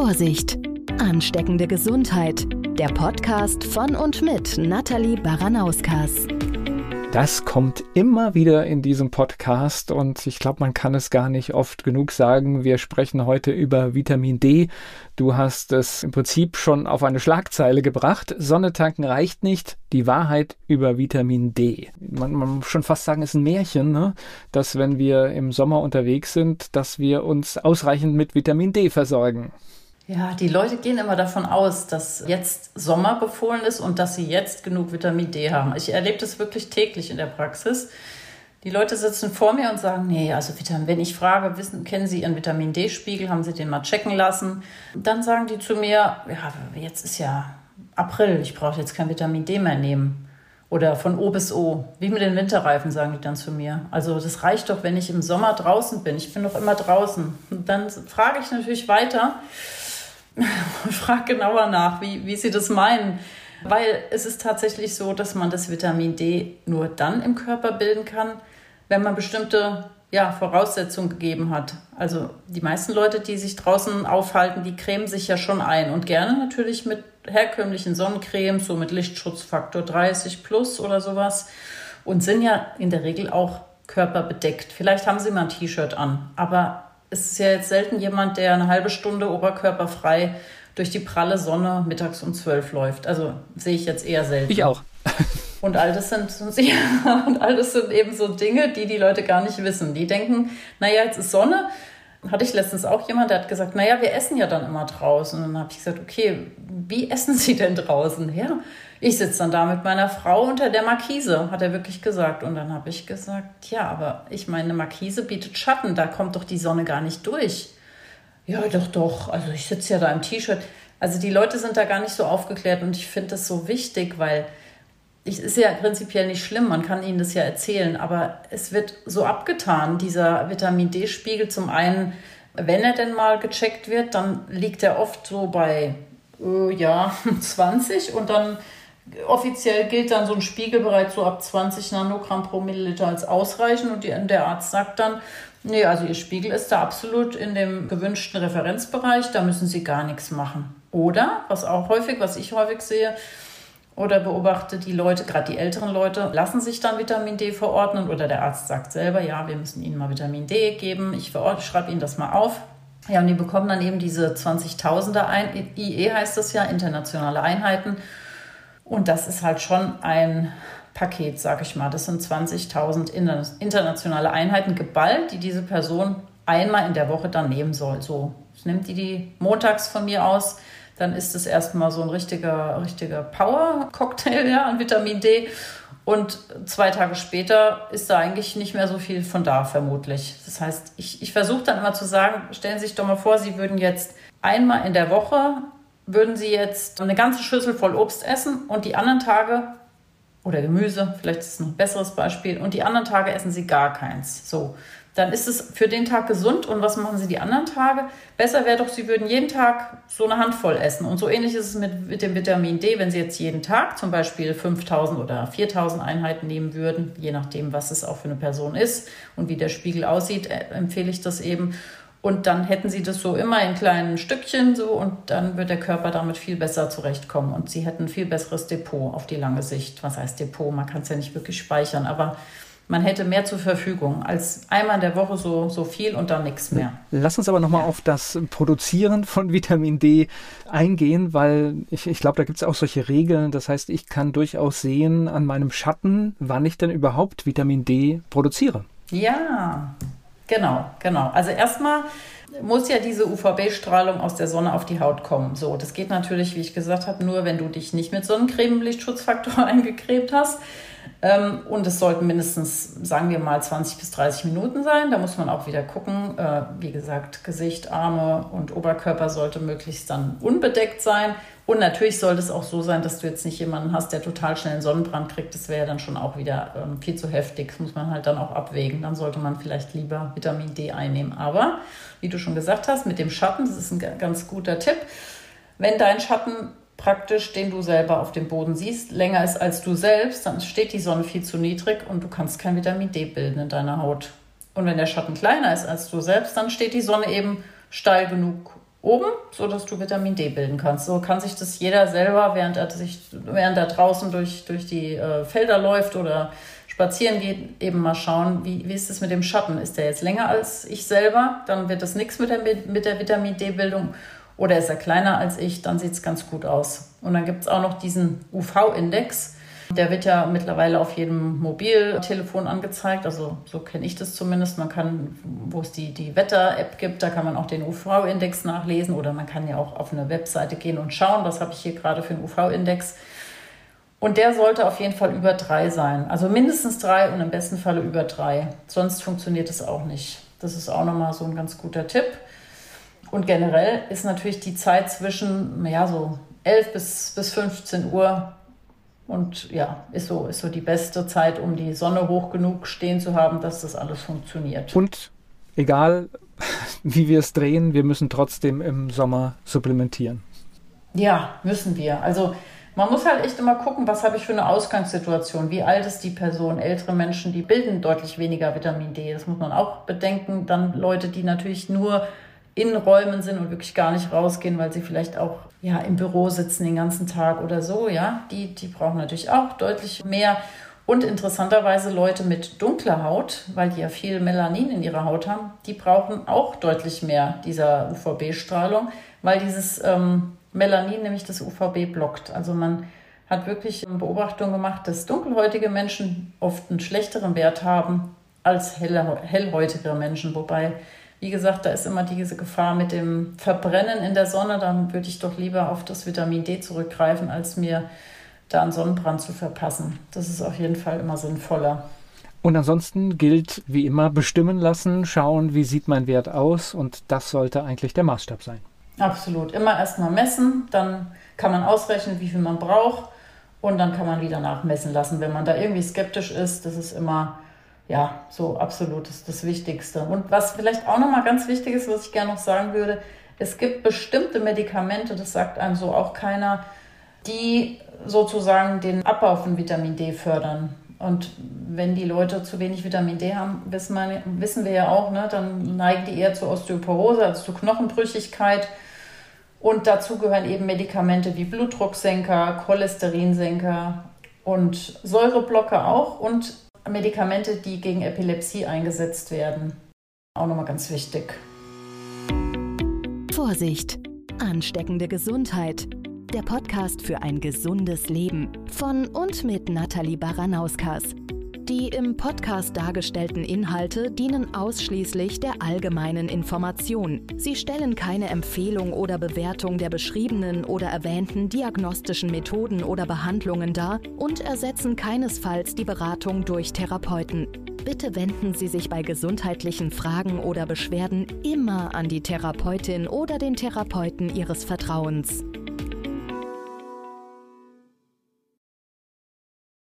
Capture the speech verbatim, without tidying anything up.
Vorsicht! Ansteckende Gesundheit. Der Podcast von und mit Nathalie Baranauskas. Das kommt immer wieder in diesem Podcast und ich glaube, man kann es gar nicht oft genug sagen. Wir sprechen heute über Vitamin D. Du hast es im Prinzip schon auf eine Schlagzeile gebracht. Sonne tanken reicht nicht. Die Wahrheit über Vitamin D. Man, man muss schon fast sagen, es ist ein Märchen, ne? Dass wenn wir im Sommer unterwegs sind, dass wir uns ausreichend mit Vitamin D versorgen. Ja, die Leute gehen immer davon aus, dass jetzt Sommer befohlen ist und dass sie jetzt genug Vitamin D haben. Ich erlebe das wirklich täglich in der Praxis. Die Leute sitzen vor mir und sagen, nee, also Vitamin, wenn ich frage, wissen, kennen Sie Ihren Vitamin D-Spiegel, haben Sie den mal checken lassen? Dann sagen die zu mir, ja, jetzt ist ja April, ich brauche jetzt kein Vitamin D mehr nehmen. Oder von O bis O, wie mit den Winterreifen, sagen die dann zu mir. Also das reicht doch, wenn ich im Sommer draußen bin. Ich bin doch immer draußen. Und dann frage ich natürlich weiter, ich frage genauer nach, wie, wie Sie das meinen. Weil es ist tatsächlich so, dass man das Vitamin D nur dann im Körper bilden kann, wenn man bestimmte ja, Voraussetzungen gegeben hat. Also die meisten Leute, die sich draußen aufhalten, die cremen sich ja schon ein. Und gerne natürlich mit herkömmlichen Sonnencremes, so mit Lichtschutzfaktor dreißig plus oder sowas. Und sind ja in der Regel auch körperbedeckt. Vielleicht haben sie mal ein T-Shirt an, aber es ist ja jetzt selten jemand, der eine halbe Stunde oberkörperfrei durch die pralle Sonne mittags um zwölf läuft. Also sehe ich jetzt eher selten. Ich auch. Und all das sind, ja, und all das sind eben so Dinge, die die Leute gar nicht wissen. Die denken, naja, jetzt ist Sonne. Hatte ich letztens auch jemand, der hat gesagt, naja, wir essen ja dann immer draußen. Und dann habe ich gesagt, okay, wie essen Sie denn draußen? Ja, ich sitze dann da mit meiner Frau unter der Markise, hat er wirklich gesagt. Und dann habe ich gesagt, ja, aber ich meine, eine Markise bietet Schatten, da kommt doch die Sonne gar nicht durch. Ja, doch, doch, also ich sitze ja da im T-Shirt. Also die Leute sind da gar nicht so aufgeklärt und ich finde das so wichtig, weil es ist ja prinzipiell nicht schlimm, man kann ihnen das ja erzählen, aber es wird so abgetan, dieser Vitamin D-Spiegel. Zum einen, wenn er denn mal gecheckt wird, dann liegt er oft so bei äh, ja, zwanzig und dann offiziell gilt dann so ein Spiegelbereich so ab zwanzig Nanogramm pro Milliliter als ausreichend und die, der Arzt sagt dann, nee, also Ihr Spiegel ist da absolut in dem gewünschten Referenzbereich, da müssen Sie gar nichts machen. Oder, was auch häufig, was ich häufig sehe, oder beobachte, die Leute, gerade die älteren Leute, lassen sich dann Vitamin D verordnen oder der Arzt sagt selber, ja, wir müssen Ihnen mal Vitamin D geben, ich verordne, schreibe Ihnen das mal auf. Ja, und die bekommen dann eben diese zwanzigtausender, ein, I E heißt das ja, internationale Einheiten. Und das ist halt schon ein Paket, sag ich mal. Das sind zwanzigtausend internationale Einheiten geballt, die diese Person einmal in der Woche dann nehmen soll. So, das nimmt die die montags von mir aus. Dann ist es erstmal so ein richtiger, richtiger Power-Cocktail ja, an Vitamin D. Und zwei Tage später ist da eigentlich nicht mehr so viel von da, vermutlich. Das heißt, ich, ich versuche dann immer zu sagen, stellen Sie sich doch mal vor, Sie würden jetzt einmal in der Woche, würden Sie jetzt eine ganze Schüssel voll Obst essen und die anderen Tage, oder Gemüse, vielleicht ist es noch ein besseres Beispiel, und die anderen Tage essen Sie gar keins. So. Dann ist es für den Tag gesund. Und was machen Sie die anderen Tage? Besser wäre doch, Sie würden jeden Tag so eine Handvoll essen. Und so ähnlich ist es mit, mit dem Vitamin D. Wenn Sie jetzt jeden Tag zum Beispiel fünftausend oder viertausend Einheiten nehmen würden, je nachdem, was es auch für eine Person ist und wie der Spiegel aussieht, empfehle ich das eben. Und dann hätten Sie das so immer in kleinen Stückchen so und dann wird der Körper damit viel besser zurechtkommen. Und Sie hätten ein viel besseres Depot auf die lange Sicht. Was heißt Depot? Man kann es ja nicht wirklich speichern, aber man hätte mehr zur Verfügung als einmal in der Woche so, so viel und dann nichts mehr. Lass uns aber nochmal ja. auf das Produzieren von Vitamin D eingehen, weil ich, ich glaube, da gibt es auch solche Regeln. Das heißt, ich kann durchaus sehen an meinem Schatten, wann ich denn überhaupt Vitamin D produziere. Ja, genau, genau. Also erstmal muss ja diese U V B-Strahlung aus der Sonne auf die Haut kommen. So, das geht natürlich, wie ich gesagt habe, nur wenn du dich nicht mit Sonnencreme, Lichtschutzfaktor eingecremt hast. Und es sollten mindestens, sagen wir mal, zwanzig bis dreißig Minuten sein. Da muss man auch wieder gucken. Wie gesagt, Gesicht, Arme und Oberkörper sollte möglichst dann unbedeckt sein. Und natürlich sollte es auch so sein, dass du jetzt nicht jemanden hast, der total schnell einen Sonnenbrand kriegt. Das wäre ja dann schon auch wieder viel zu heftig. Das muss man halt dann auch abwägen. Dann sollte man vielleicht lieber Vitamin D einnehmen. Aber, wie du schon gesagt hast, mit dem Schatten, das ist ein ganz guter Tipp. Wenn dein Schatten praktisch, den du selber auf dem Boden siehst, länger ist als du selbst, dann steht die Sonne viel zu niedrig und du kannst kein Vitamin D bilden in deiner Haut. Und wenn der Schatten kleiner ist als du selbst, dann steht die Sonne eben steil genug oben, sodass du Vitamin D bilden kannst. So kann sich das jeder selber, während er, sich, während er draußen durch, durch die äh, Felder läuft oder spazieren geht, eben mal schauen, wie, wie ist es mit dem Schatten? Ist der jetzt länger als ich selber? Dann wird das nichts mit der, mit der Vitamin D-Bildung. Oder ist er kleiner als ich? Dann sieht es ganz gut aus. Und dann gibt es auch noch diesen U V-Index. Der wird ja mittlerweile auf jedem Mobiltelefon angezeigt, also so kenne ich das zumindest. Man kann, wo es die, die Wetter-App gibt, da kann man auch den U V-Index nachlesen oder man kann ja auch auf eine Webseite gehen und schauen, was habe ich hier gerade für einen U V-Index. Und der sollte auf jeden Fall über drei sein, also mindestens drei und im besten Falle über drei. Sonst funktioniert es auch nicht. Das ist auch nochmal so ein ganz guter Tipp. Und generell ist natürlich die Zeit zwischen, ja, so elf bis, bis fünfzehn Uhr und ja, ist so, ist so die beste Zeit, um die Sonne hoch genug stehen zu haben, dass das alles funktioniert. Und egal, wie wir es drehen, wir müssen trotzdem im Sommer supplementieren. Ja, müssen wir. Also man muss halt echt immer gucken, was habe ich für eine Ausgangssituation, wie alt ist die Person. Ältere Menschen, die bilden deutlich weniger Vitamin D. Das muss man auch bedenken. Dann Leute, die natürlich nur in Räumen sind und wirklich gar nicht rausgehen, weil sie vielleicht auch ja, im Büro sitzen den ganzen Tag oder so, ja, die, die brauchen natürlich auch deutlich mehr. Und interessanterweise Leute mit dunkler Haut, weil die ja viel Melanin in ihrer Haut haben, die brauchen auch deutlich mehr dieser U V B-Strahlung, weil dieses ähm, Melanin nämlich das U V B blockt. Also man hat wirklich eine Beobachtung gemacht, dass dunkelhäutige Menschen oft einen schlechteren Wert haben als helle, hellhäutige Menschen, wobei wie gesagt, da ist immer diese Gefahr mit dem Verbrennen in der Sonne. Dann würde ich doch lieber auf das Vitamin D zurückgreifen, als mir da einen Sonnenbrand zu verpassen. Das ist auf jeden Fall immer sinnvoller. Und ansonsten gilt wie immer bestimmen lassen, schauen, wie sieht mein Wert aus. Und das sollte eigentlich der Maßstab sein. Absolut. Immer erstmal messen, dann kann man ausrechnen, wie viel man braucht. Und dann kann man wieder nachmessen lassen. Wenn man da irgendwie skeptisch ist, das ist immer... Ja, so absolut ist das Wichtigste. Und was vielleicht auch nochmal ganz wichtig ist, was ich gerne noch sagen würde, es gibt bestimmte Medikamente, das sagt einem so auch keiner, die sozusagen den Abbau von Vitamin D fördern. Und wenn die Leute zu wenig Vitamin D haben, wissen, wir, wissen wir ja auch, ne, dann neigen die eher zur Osteoporose, also zu Knochenbrüchigkeit. Und dazu gehören eben Medikamente wie Blutdrucksenker, Cholesterinsenker und Säureblocker auch und Medikamente, die gegen Epilepsie eingesetzt werden. Auch nochmal ganz wichtig. Vorsicht! Ansteckende Gesundheit. Der Podcast für ein gesundes Leben von und mit Nathalie Baranauskas. Die im Podcast dargestellten Inhalte dienen ausschließlich der allgemeinen Information. Sie stellen keine Empfehlung oder Bewertung der beschriebenen oder erwähnten diagnostischen Methoden oder Behandlungen dar und ersetzen keinesfalls die Beratung durch Therapeuten. Bitte wenden Sie sich bei gesundheitlichen Fragen oder Beschwerden immer an die Therapeutin oder den Therapeuten Ihres Vertrauens.